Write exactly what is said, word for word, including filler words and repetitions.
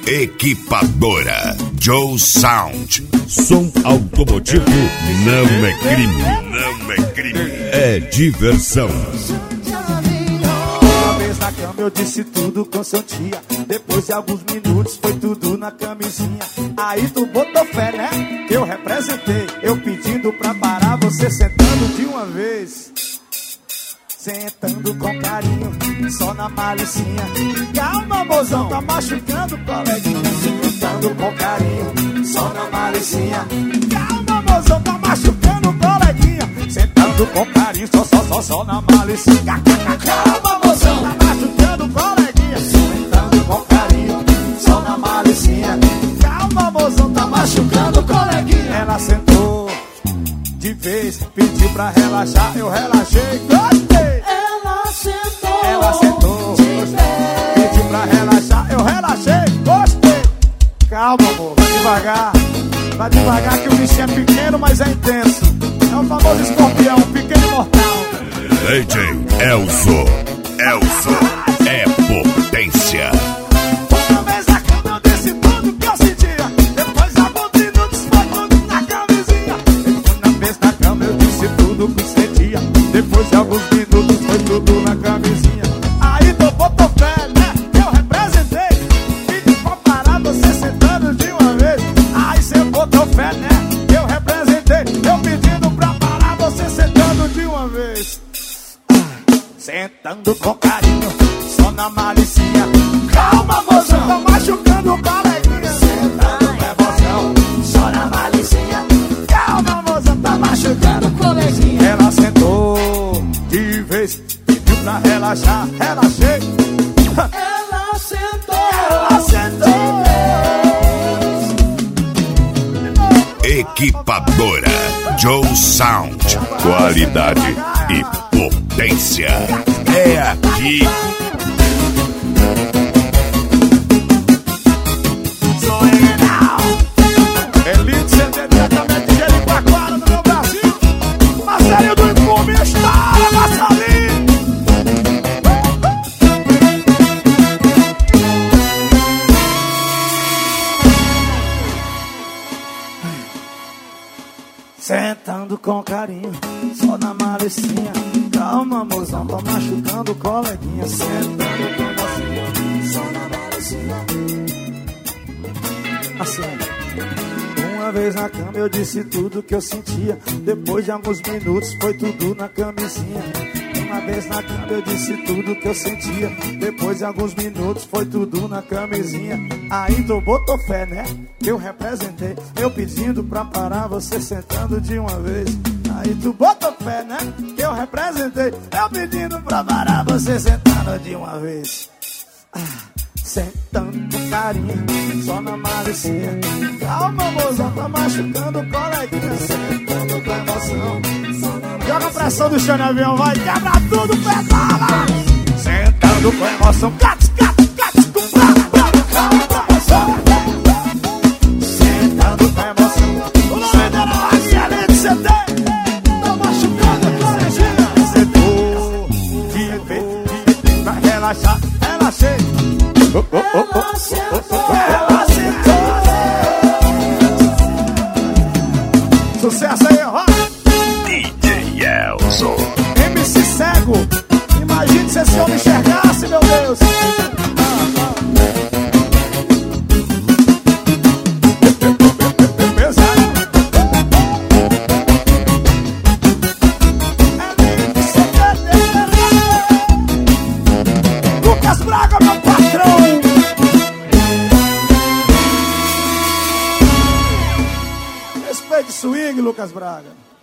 Equipadora Joe Sound. Som automotivo não é crime. Não é crime. É diversão. Uma vez na cama eu disse tudo com seu tia. Depois de alguns minutos foi tudo na camisinha. Aí tu botou fé, né? Eu representei. Eu pedindo pra parar, você sentando de uma vez. Sentando com carinho, só na malicinha. Calma, mozão, tá machucando, coleguinha. Sentando com carinho, só na malicinha. Calma, mozão, tá machucando, coleguinha. Sentando com carinho, só, só, só, só na malicinha. Calma, mozão, tá machucando, coleguinha. Sentando com carinho, só na malicinha. Calma, mozão, tá machucando, coleguinha. Ela sentou de vez, pediu pra relaxar, eu relaxei, gostei. Ela sentou, Ela sentou, gostei. Pediu pra relaxar, eu relaxei, gostei. Calma, amor, vai devagar. Vai devagar que o bicho é pequeno, mas é intenso. É o famoso escorpião, pequeno e mortal. D J Elzo. Elzo é potência. Uma vez na cama eu disse tudo que eu sentia. Depois de alguns minutos foi tudo na camisinha. Uma vez na cama eu disse tudo que sentia. Depois de alguns minutos foi tudo na camisinha. Aí tu botou fé, né? Eu representei. Pedi pra parar, você sentando de uma vez. Aí cê botou fé, né? Eu representei. Eu pedindo pra parar, você sentando de uma vez. Sentando com carinho, só na malicinha. Calma, mozão, tá machucando o coleguinha. Sentando com emoção, só na malicinha. Calma, mozão, tá machucando o coleguinha. Ela sentou de vez, pediu pra relaxar, relaxei. ela sentou, Ela sentou. Equipadora Joe Sound. Qualidade e potência. É aqui. Sou legal. Elite C D diretamente de Jericoacoara, no meu Brasil. Marcelinho do Impome, estoura, Marcelinho. Sentando com carinho, só na malicinha. Calma, mozão, tá machucando o coleguinha. Sentando com você, só na malicinha. Assim, uma vez na cama eu disse tudo que eu sentia. Depois de alguns minutos foi tudo na camisinha. Uma vez na cama eu disse tudo que eu sentia. Depois de alguns minutos foi tudo na camisinha. Aí tu botou fé, né? Eu representei. Eu pedindo pra parar, você sentando de uma vez. Aí tu botou fé, né? Eu representei. Eu pedindo pra parar, você sentando de uma vez. Ah, sentando com carinho, só na malicinha. Calma, mozão, tá machucando o coleguinha. Sentando com emoção. Joga a pressão do chão no avião, vai quebrar tudo, pedala. Sentando com emoção. Cats, cats, cats, com brava, brava. Calma, com emoção. Sentando com emoção. O nome dela é excelente, C D. Tá machucando a coleginha. Sentou, de vez, de pra relaxar, relaxei. Oh, oh, oh, oh, oh, oh, oh. Ela sentou. Sucesso aí, ó. D J Elzo. M C cego. Imagine se esse homem enxergasse, meu Deus. Lucas Braga, meu patrão. Respeite swing, Lucas Braga.